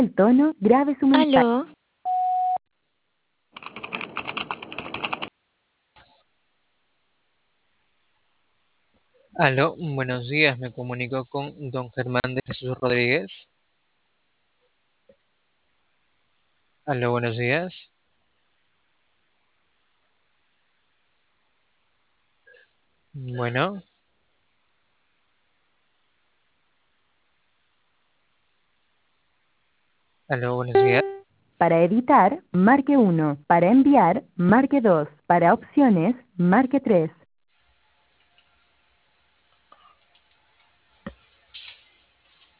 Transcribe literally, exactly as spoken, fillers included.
el tono, grabe su mensaje. Aló, Aló, buenos días, me comunico con don Germán de Jesús Rodríguez. Aló, buenos días. Bueno, aló, buenos días. Para editar, marque uno. Para enviar, marque dos. Para opciones, marque tres.